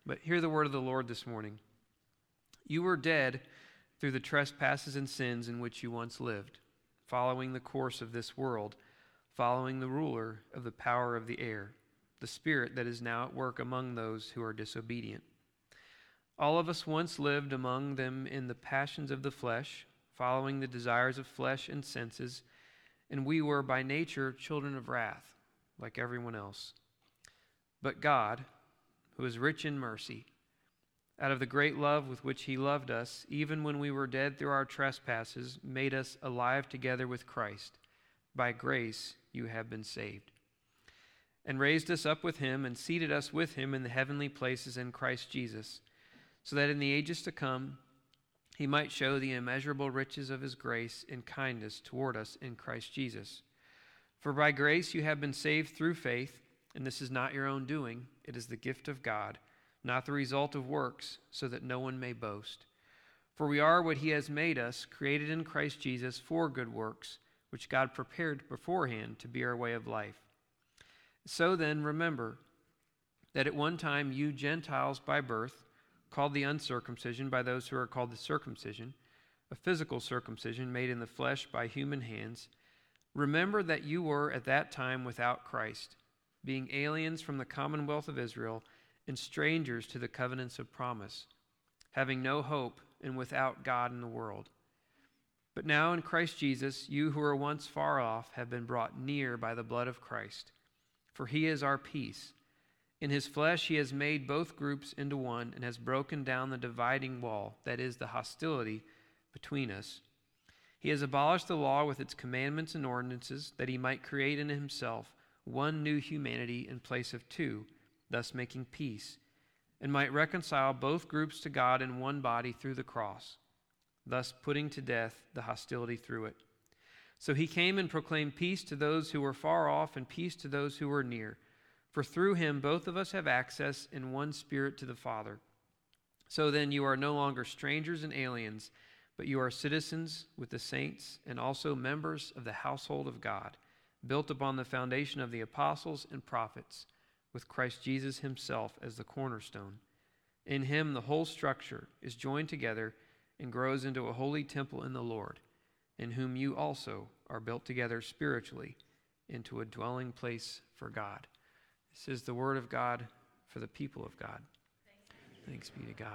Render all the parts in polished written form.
But hear the word of the Lord this morning. You were dead through the trespasses and sins in which you once lived, following the course of this world, following the ruler of the power of the air, the spirit that is now at work among those who are disobedient. All of us once lived among them in the passions of the flesh, following the desires of flesh and senses, and we were by nature children of wrath, like everyone else. But God, who is rich in mercy, out of the great love with which he loved us, even when we were dead through our trespasses, made us alive together with Christ. By grace you have been saved. And raised us up with him and seated us with him in the heavenly places in Christ Jesus, so that in the ages to come he might show the immeasurable riches of his grace and kindness toward us in Christ Jesus. For by grace you have been saved through faith, and this is not your own doing, it is the gift of God, not the result of works, so that no one may boast. For we are what he has made us, created in Christ Jesus for good works, which God prepared beforehand to be our way of life. So then, remember that at one time you Gentiles by birth, called the uncircumcision by those who are called the circumcision, a physical circumcision made in the flesh by human hands, remember that you were at that time without Christ, being aliens from the commonwealth of Israel and strangers to the covenants of promise, having no hope and without God in the world. But now in Christ Jesus, you who were once far off have been brought near by the blood of Christ, for he is our peace. In his flesh he has made both groups into one and has broken down the dividing wall, that is, the hostility between us. He has abolished the law with its commandments and ordinances, that he might create in himself one new humanity in place of two, thus making peace, and might reconcile both groups to God in one body through the cross, thus putting to death the hostility through it. So he came and proclaimed peace to those who were far off and peace to those who were near. For through him both of us have access in one Spirit to the Father. So then you are no longer strangers and aliens, but you are citizens with the saints and also members of the household of God, built upon the foundation of the apostles and prophets, with Christ Jesus himself as the cornerstone. In him the whole structure is joined together and grows into a holy temple in the Lord, in whom you also are built together spiritually into a dwelling place for God. This is the word of God for the people of God. Thanks be to God.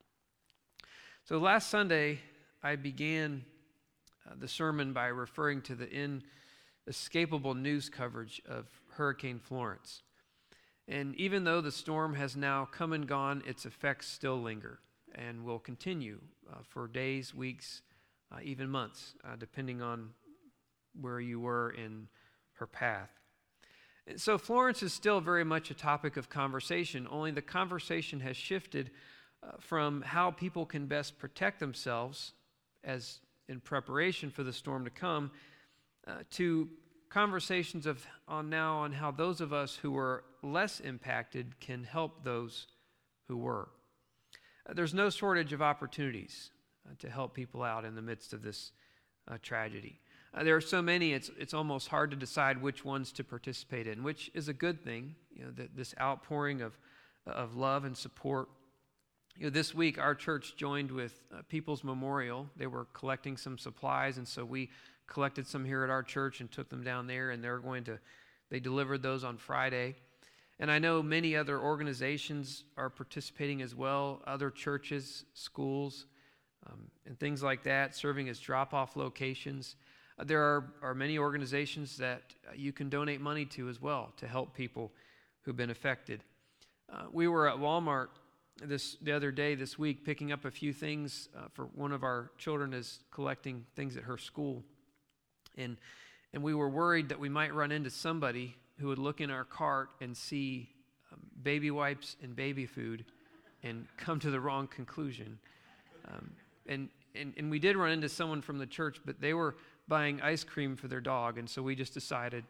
So last Sunday, I began the sermon by referring to the inescapable news coverage of Hurricane Florence. And even though the storm has now come and gone, its effects still linger and will continue for days, weeks, even months, depending on where you were in her path. And so Florence is still very much a topic of conversation, only the conversation has shifted from how people can best protect themselves as in preparation for the storm to come to conversations on how those of us who were less impacted can help those who were. There's no shortage of opportunities to help people out in the midst of this tragedy. There are so many, it's almost hard to decide which ones to participate in, which is a good thing, this outpouring of love and support. This week, our church joined with People's Memorial. They were collecting some supplies, and so we collected some here at our church and took them down there, and they delivered those on Friday. And I know many other organizations are participating as well, other churches, schools, and things like that, serving as drop-off locations. There are many organizations that you can donate money to as well to help people who've been affected. We were at Walmart the other day, this week, picking up a few things for one of our children is collecting things at her school. And we were worried that we might run into somebody who would look in our cart and see baby wipes and baby food and come to the wrong conclusion. And we did run into someone from the church, but they were buying ice cream for their dog, and so we just decided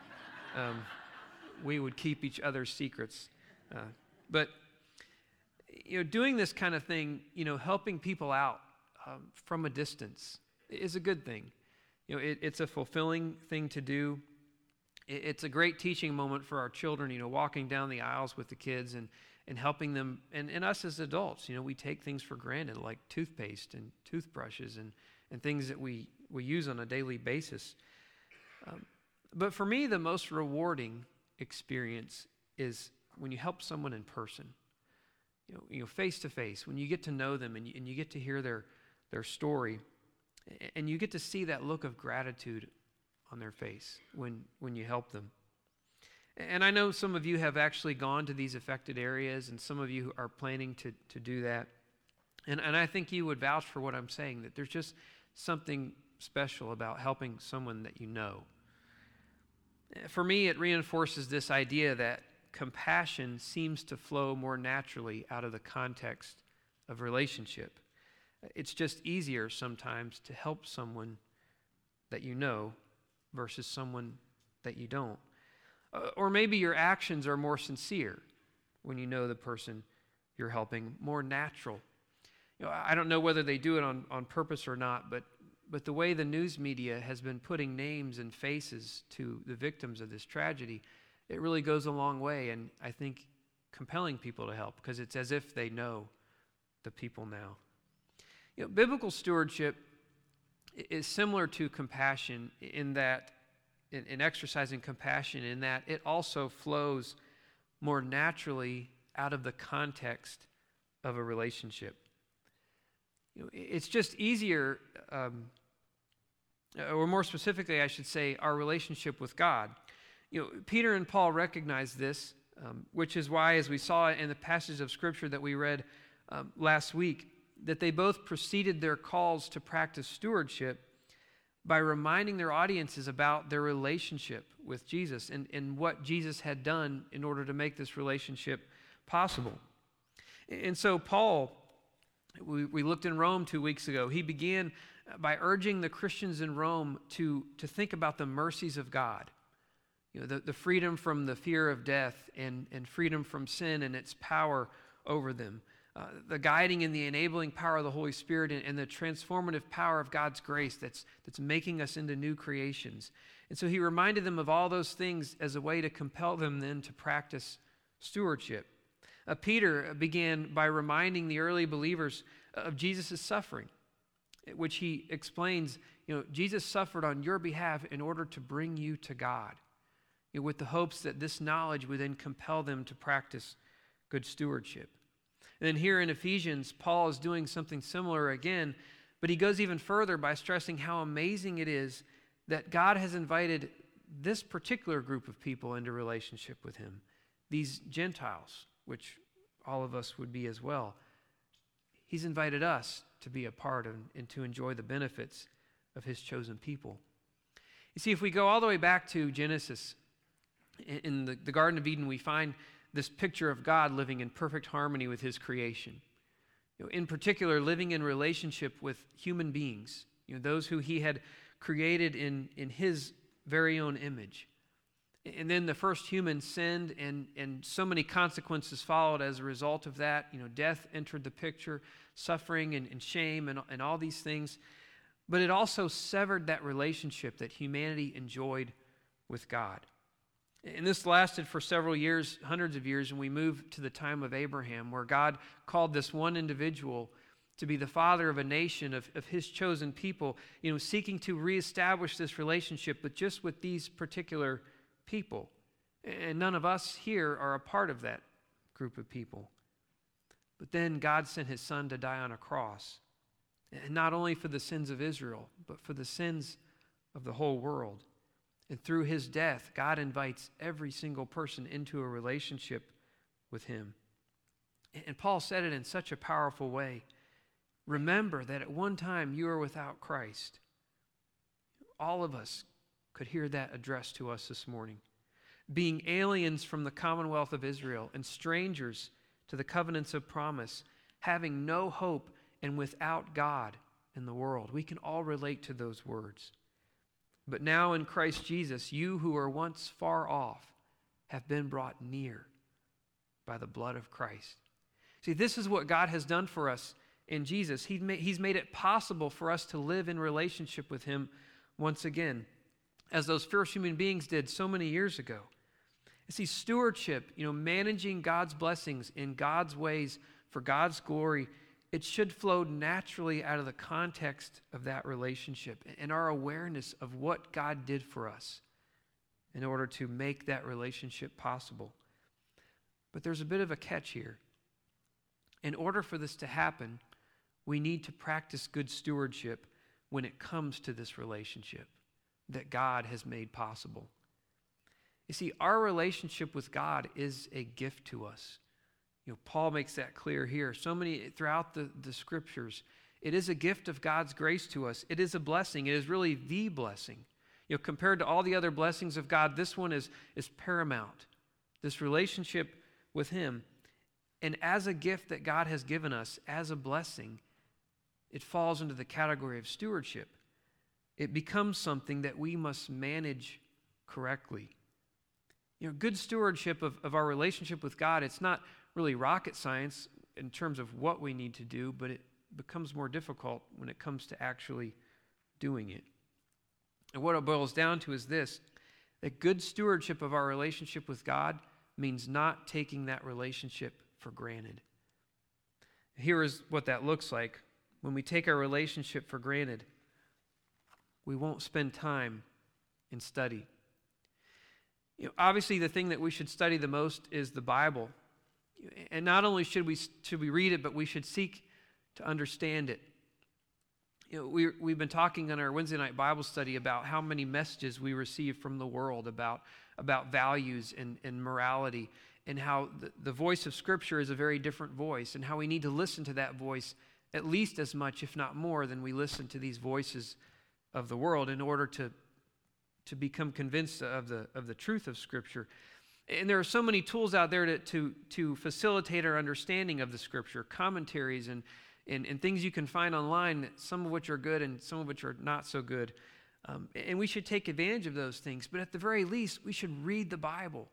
we would keep each other's secrets. But doing this kind of thing, helping people out from a distance is a good thing. It's a fulfilling thing to do. It's a great teaching moment for our children, walking down the aisles with the kids and and helping them. And us as adults, we take things for granted like toothpaste and toothbrushes and things that we use on a daily basis. But for me, the most rewarding experience is when you help someone in person, face to face, when you get to know them and you get to hear their story, and you get to see that look of gratitude on their face when you help them. And I know some of you have actually gone to these affected areas, and some of you are planning to do that. And I think you would vouch for what I'm saying, that there's just something special about helping someone that you know. For me, it reinforces this idea that compassion seems to flow more naturally out of the context of relationship. It's just easier sometimes to help someone that you know versus someone that you don't. Or maybe your actions are more sincere when you know the person you're helping, more natural. I don't know whether they do it on purpose or not, but the way the news media has been putting names and faces to the victims of this tragedy, it really goes a long way, and I think compelling people to help, because it's as if they know the people now. Biblical stewardship is similar to compassion in that, in exercising compassion, in that it also flows more naturally out of the context of a relationship. It's just easier, or more specifically, I should say, our relationship with God. Peter and Paul recognized this, which is why, as we saw in the passage of Scripture that we read last week, that they both preceded their calls to practice stewardship by reminding their audiences about their relationship with Jesus and what Jesus had done in order to make this relationship possible. And so Paul, we looked in Rome 2 weeks ago, he began by urging the Christians in Rome to think about the mercies of God. The freedom from the fear of death and freedom from sin and its power over them. The guiding and the enabling power of the Holy Spirit and the transformative power of God's grace that's making us into new creations. And so he reminded them of all those things as a way to compel them then to practice stewardship. Peter began by reminding the early believers of Jesus' suffering, which he explains, Jesus suffered on your behalf in order to bring you to God, with the hopes that this knowledge would then compel them to practice good stewardship. And then here in Ephesians, Paul is doing something similar again, but he goes even further by stressing how amazing it is that God has invited this particular group of people into relationship with him, these Gentiles, which all of us would be as well. He's invited us to be a part of and to enjoy the benefits of his chosen people. You see, if we go all the way back to Genesis, in the Garden of Eden, we find this picture of God living in perfect harmony with his creation. In particular, living in relationship with human beings, those who he had created in his very own image. And then the first human sinned, and so many consequences followed as a result of that. Death entered the picture, suffering and shame and all these things. But it also severed that relationship that humanity enjoyed with God. And this lasted for several years, hundreds of years, and we move to the time of Abraham, where God called this one individual to be the father of a nation of his chosen people, seeking to reestablish this relationship, but just with these particular people. And none of us here are a part of that group of people. But then God sent his son to die on a cross, and not only for the sins of Israel, but for the sins of the whole world. And through his death, God invites every single person into a relationship with him. And Paul said it in such a powerful way. Remember that at one time you were without Christ. All of us could hear that addressed to us this morning. Being aliens from the commonwealth of Israel and strangers to the covenants of promise, having no hope and without God in the world. We can all relate to those words. But now in Christ Jesus, you who were once far off have been brought near by the blood of Christ. See, this is what God has done for us in Jesus. He's made it possible for us to live in relationship with him once again, as those first human beings did so many years ago. See, stewardship, managing God's blessings in God's ways for God's glory, it should flow naturally out of the context of that relationship and our awareness of what God did for us in order to make that relationship possible. But there's a bit of a catch here. In order for this to happen, we need to practice good stewardship when it comes to this relationship that God has made possible. You see, our relationship with God is a gift to us. Paul makes that clear here. So many throughout the scriptures. It is a gift of God's grace to us. It is a blessing. It is really the blessing. Compared to all the other blessings of God, this one is paramount. This relationship with Him. And as a gift that God has given us, as a blessing, it falls into the category of stewardship. It becomes something that we must manage correctly. Good stewardship of our relationship with God, it's not really rocket science in terms of what we need to do, but it becomes more difficult when it comes to actually doing it. And what it boils down to is this, that good stewardship of our relationship with God means not taking that relationship for granted. Here is what that looks like. When we take our relationship for granted, we won't spend time in study. Obviously, the thing that we should study the most is the Bible. And not only should we read it, but we should seek to understand it. We've been talking on our Wednesday night Bible study about how many messages we receive from the world about values and morality, and how the voice of Scripture is a very different voice, and how we need to listen to that voice at least as much, if not more, than we listen to these voices of the world in order to become convinced of the truth of Scripture. And there are so many tools out there to facilitate our understanding of the Scripture, commentaries and things you can find online, some of which are good and some of which are not so good. And we should take advantage of those things. But at the very least, we should read the Bible.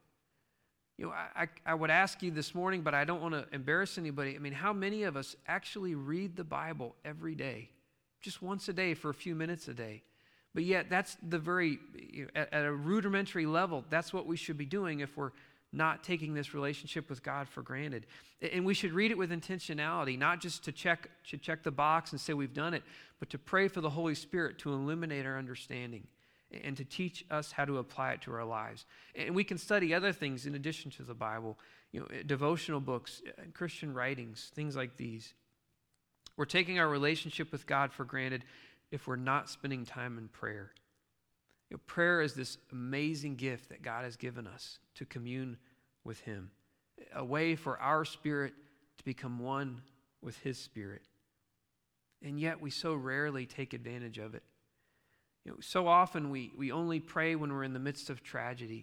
I would ask you this morning, but I don't want to embarrass anybody. How many of us actually read the Bible every day? Just once a day for a few minutes a day. But yet, that's at a rudimentary level, that's what we should be doing if we're not taking this relationship with God for granted. And we should read it with intentionality, not just to check the box and say we've done it, but to pray for the Holy Spirit to illuminate our understanding and to teach us how to apply it to our lives. And we can study other things in addition to the Bible, devotional books, Christian writings, things like these. We're taking our relationship with God for granted if we're not spending time in prayer. Prayer is this amazing gift that God has given us to commune with Him, a way for our spirit to become one with His Spirit. And yet we so rarely take advantage of it. So often we only pray when we're in the midst of tragedy,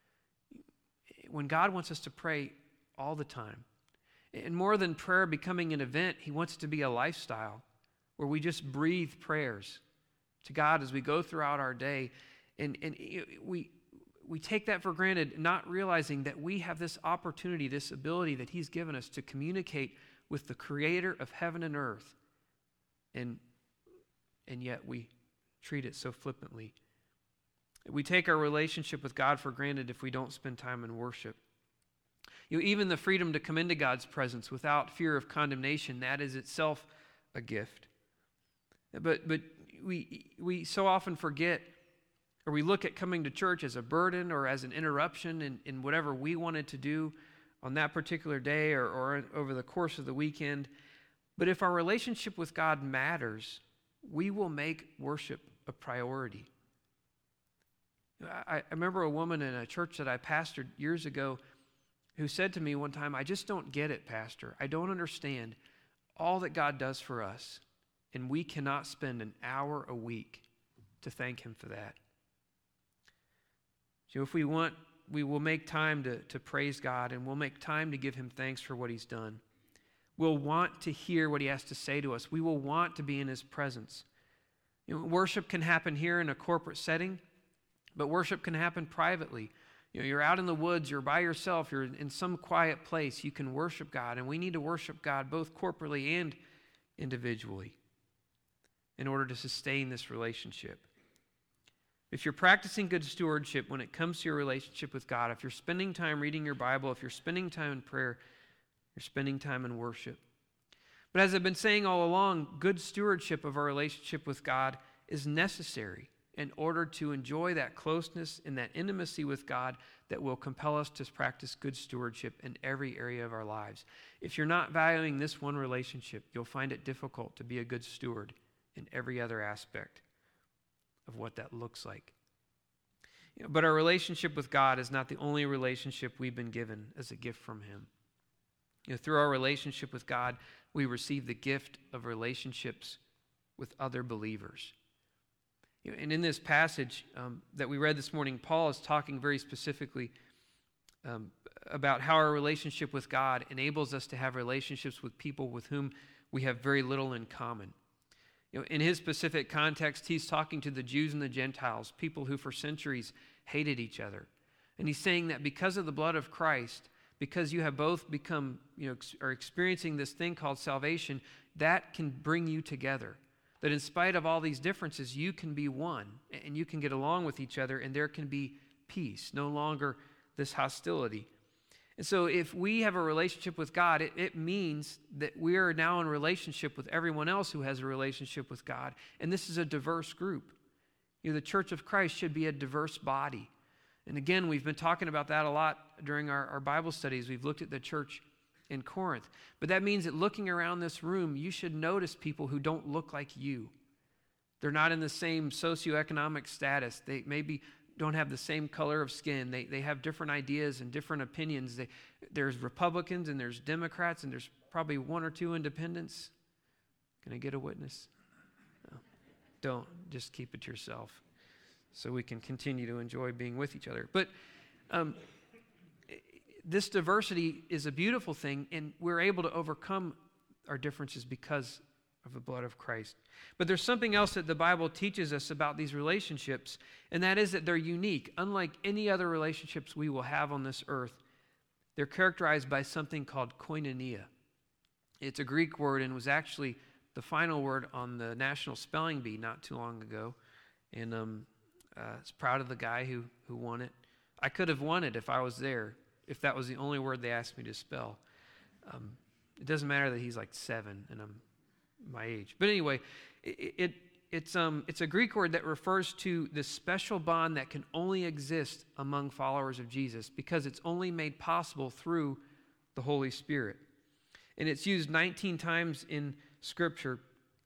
when God wants us to pray all the time. And more than prayer becoming an event, He wants it to be a lifestyle where we just breathe prayers to God as we go throughout our day. And we take that for granted, not realizing that we have this opportunity, this ability that He's given us to communicate with the Creator of heaven and earth. And yet we treat it so flippantly. We take our relationship with God for granted if we don't spend time in worship. Even the freedom to come into God's presence without fear of condemnation, that is itself a gift. But we so often forget, or we look at coming to church as a burden or as an interruption in whatever we wanted to do on that particular day or over the course of the weekend. But if our relationship with God matters, we will make worship a priority. I remember a woman in a church that I pastored years ago who said to me one time, "I just don't get it, Pastor. I don't understand all that God does for us, and we cannot spend an hour a week to thank Him for that." So if we want, we will make time to praise God, and we'll make time to give Him thanks for what He's done. We'll want to hear what He has to say to us. We will want to be in His presence. Worship can happen here in a corporate setting, but worship can happen privately. You're out in the woods, you're by yourself, you're in some quiet place, you can worship God, and we need to worship God both corporately and individually in order to sustain this relationship. If you're practicing good stewardship when it comes to your relationship with God, if you're spending time reading your Bible, if you're spending time in prayer, you're spending time in worship. But as I've been saying all along, good stewardship of our relationship with God is necessary in order to enjoy that closeness and that intimacy with God that will compel us to practice good stewardship in every area of our lives. If you're not valuing this one relationship, you'll find it difficult to be a good steward in every other aspect of what that looks like. But our relationship with God is not the only relationship we've been given as a gift from Him. Through our relationship with God, we receive the gift of relationships with other believers. And in this passage that we read this morning, Paul is talking very specifically about how our relationship with God enables us to have relationships with people with whom we have very little in common. In his specific context, he's talking to the Jews and the Gentiles, people who for centuries hated each other. And he's saying that because of the blood of Christ, because you have both become, are experiencing this thing called salvation, that can bring you together. That in spite of all these differences, you can be one, and you can get along with each other, and there can be peace, no longer this hostility. And so if we have a relationship with God, it means that we are now in relationship with everyone else who has a relationship with God. And this is a diverse group. The Church of Christ should be a diverse body. And again, we've been talking about that a lot during our Bible studies. We've looked at the church in Corinth. But that means that looking around this room, you should notice people who don't look like you. They're not in the same socioeconomic status. They maybe don't have the same color of skin. They have different ideas and different opinions. There's Republicans and there's Democrats and there's probably one or two independents. Can I get a witness? No. Don't. Just keep it to yourself so we can continue to enjoy being with each other. But this diversity is a beautiful thing, and we're able to overcome our differences because of the blood of Christ. But there's something else that the Bible teaches us about these relationships, and that is that they're unique. Unlike any other relationships we will have on this earth, they're characterized by something called koinonia. It's a Greek word and was actually the final word on the National Spelling Bee not too long ago, and I was proud of the guy who won it. I could have won it if I was there, if that was the only word they asked me to spell. It doesn't matter that he's like 7 and I'm my age. But anyway, it's a Greek word that refers to this special bond that can only exist among followers of Jesus because it's only made possible through the Holy Spirit. And it's used 19 times in Scripture.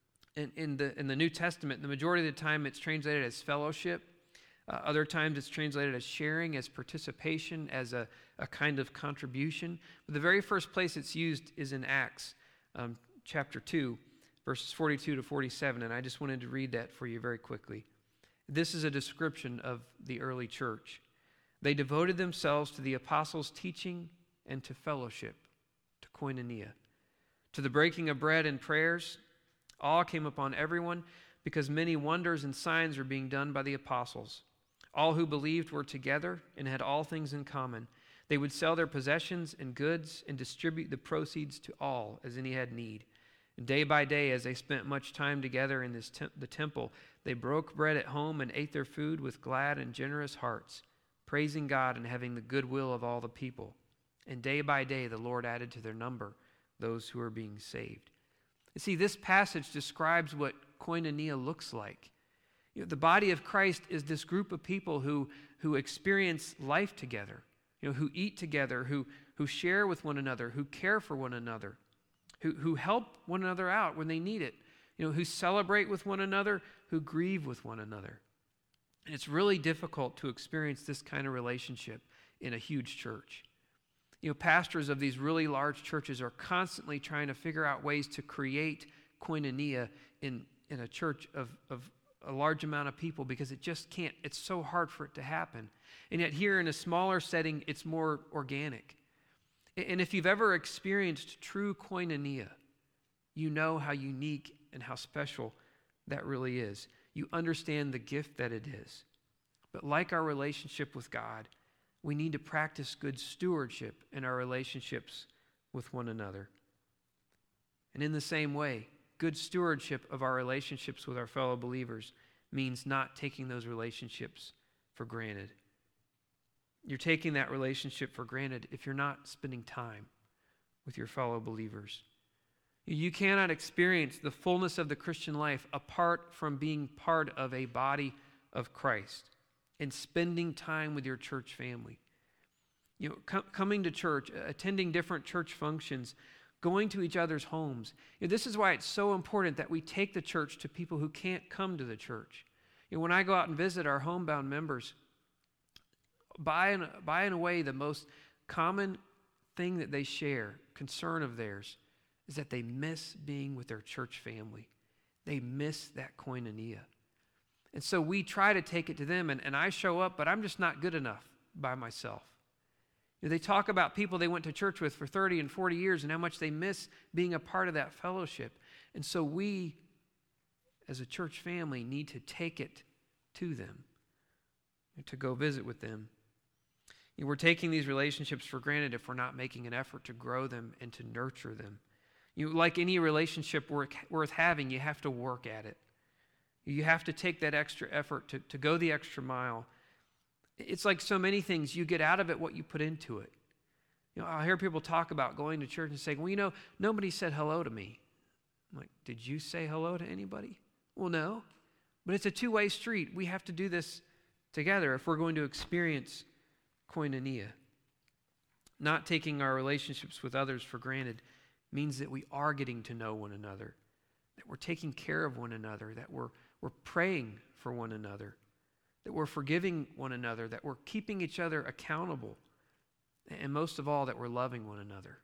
In the New Testament, the majority of the time it's translated as fellowship. Other times it's translated as sharing, as participation, as a kind of contribution. But the very first place it's used is in Acts chapter 2, verses 42 to 47, and I just wanted to read that for you very quickly. This is a description of the early church. They devoted themselves to the apostles' teaching and to fellowship, to koinonia, to the breaking of bread and prayers. All came upon everyone because many wonders and signs were being done by the apostles. All who believed were together and had all things in common. They would sell their possessions and goods and distribute the proceeds to all as any had need. And day by day, as they spent much time together in the temple, they broke bread at home and ate their food with glad and generous hearts, praising God and having the goodwill of all the people. And day by day, the Lord added to their number those who were being saved. You see, this passage describes what koinonia looks like. The body of Christ is this group of people who experience life together, who eat together, who share with one another, who care for one another, who help one another out when they need it, who celebrate with one another, who grieve with one another. And it's really difficult to experience this kind of relationship in a huge church. Pastors of these really large churches are constantly trying to figure out ways to create koinonia in a church of a large amount of people because it just can't. It's so hard for it to happen. And yet here in a smaller setting, it's more organic. And if you've ever experienced true koinonia, you know how unique and how special that really is. You understand the gift that it is. But like our relationship with God, we need to practice good stewardship in our relationships with one another. And in the same way, good stewardship of our relationships with our fellow believers means not taking those relationships for granted. You're taking that relationship for granted if you're not spending time with your fellow believers. You cannot experience the fullness of the Christian life apart from being part of a body of Christ and spending time with your church family. Coming to church, attending different church functions, going to each other's homes. This is why it's so important that we take the church to people who can't come to the church. When I go out and visit our homebound members, by and away, the most common thing that they share, concern of theirs, is that they miss being with their church family. They miss that koinonia. And so we try to take it to them, and I show up, but I'm just not good enough by myself. They talk about people they went to church with for 30 and 40 years and how much they miss being a part of that fellowship. And so we, as a church family, need to take it to them, to go visit with them. We're taking these relationships for granted if we're not making an effort to grow them and to nurture them. Like any relationship worth having, you have to work at it. You have to take that extra effort to go the extra mile. It's like so many things, you get out of it what you put into it. I'll hear people talk about going to church and saying, well, nobody said hello to me. I'm like, did you say hello to anybody? Well, no. But it's a two-way street. We have to do this together if we're going to experience koinonia. Not taking our relationships with others for granted means that we are getting to know one another, that we're taking care of one another, that we're praying for one another, that we're forgiving one another, that we're keeping each other accountable, and most of all, that we're loving one another.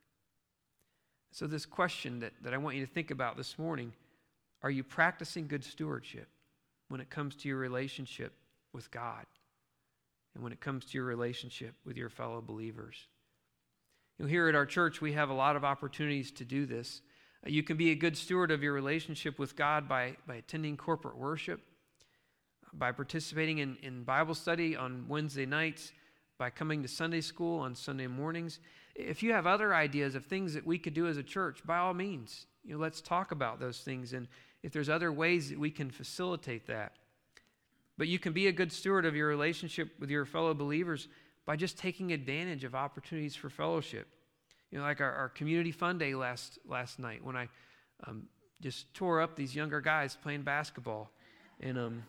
So this question that I want you to think about this morning, are you practicing good stewardship when it comes to your relationship with God and when it comes to your relationship with your fellow believers? Here at our church, we have a lot of opportunities to do this. You can be a good steward of your relationship with God by attending corporate worship, by participating in Bible study on Wednesday nights, by coming to Sunday school on Sunday mornings. If you have other ideas of things that we could do as a church, by all means, let's talk about those things, and if there's other ways that we can facilitate that. But you can be a good steward of your relationship with your fellow believers by just taking advantage of opportunities for fellowship. Like our community fun day last night when I just tore up these younger guys playing basketball, and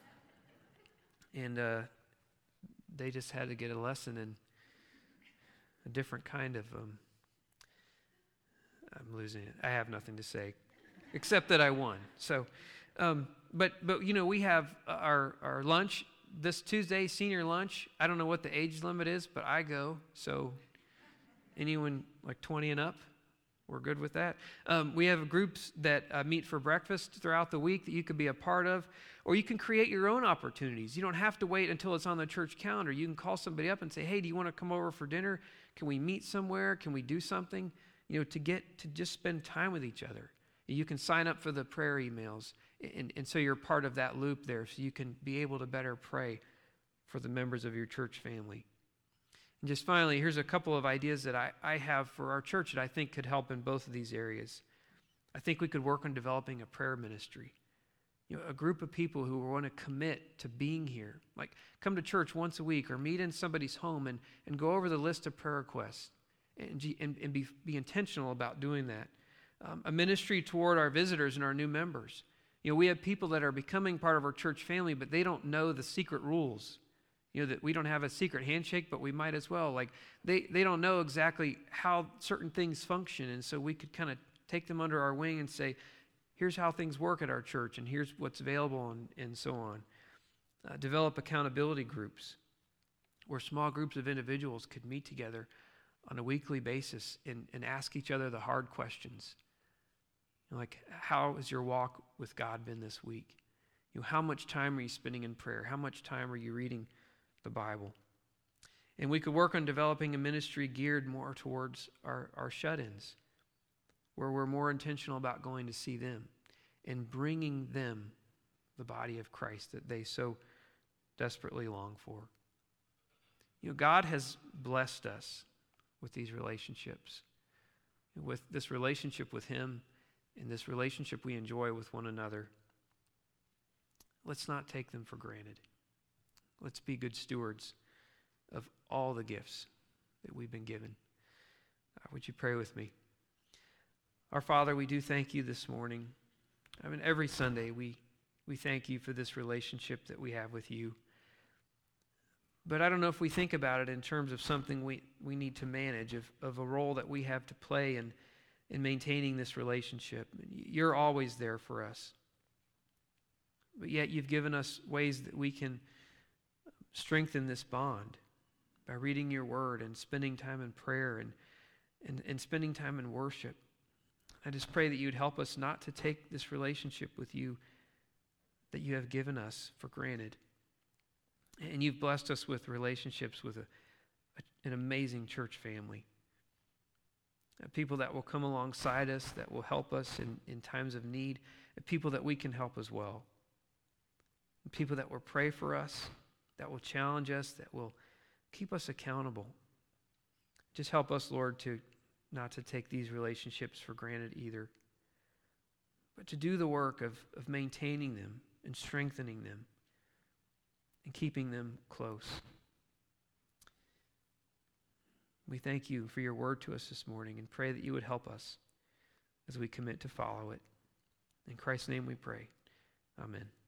they just had to get a lesson in a different kind of. I'm losing it. I have nothing to say, except that I won. So, but we have our lunch this Tuesday, senior lunch. I don't know what the age limit is, but I go. So, anyone like 20 and up, we're good with that. We have groups that meet for breakfast throughout the week that you could be a part of, or you can create your own opportunities. You don't have to wait until it's on the church calendar. You can call somebody up and say, hey, do you want to come over for dinner? Can we meet somewhere? Can we do something? To get to just spend time with each other. You can sign up for the prayer emails, and so you're part of that loop there, so you can be able to better pray for the members of your church family. And just finally, here's a couple of ideas that I have for our church that I think could help in both of these areas. I think we could work on developing a prayer ministry. A group of people who want to commit to being here. Like come to church once a week or meet in somebody's home and go over the list of prayer requests and be intentional about doing that. A ministry toward our visitors and our new members. We have people that are becoming part of our church family, but they don't know the secret rules. That we don't have a secret handshake, but we might as well. Like they don't know exactly how certain things function, and so we could kind of take them under our wing and say, here's how things work at our church, and here's what's available, and so on. Develop accountability groups where small groups of individuals could meet together on a weekly basis and ask each other the hard questions. Like, how has your walk with God been this week? How much time are you spending in prayer? How much time are you reading the Bible? And we could work on developing a ministry geared more towards our shut-ins, where we're more intentional about going to see them and bringing them the body of Christ that they so desperately long for. God has blessed us with these relationships, with this relationship with Him and this relationship we enjoy with one another. let's not take them for granted. Let's be good stewards of all the gifts that we've been given. Would you pray with me? Our Father, we do thank you this morning. Every Sunday we thank you for this relationship that we have with you. But I don't know if we think about it in terms of something we need to manage, of a role that we have to play in maintaining this relationship. You're always there for us. But yet you've given us ways that we can strengthen this bond by reading your word and spending time in prayer and spending time in worship. I just pray that you'd help us not to take this relationship with you that you have given us for granted. And you've blessed us with relationships with an amazing church family. People that will come alongside us, that will help us in times of need, and people that we can help as well. People that will pray for us, that will challenge us, that will keep us accountable. Just help us, Lord, not to take these relationships for granted either, but to do the work of maintaining them and strengthening them and keeping them close. We thank you for your word to us this morning and pray that you would help us as we commit to follow it. In Christ's name we pray. Amen.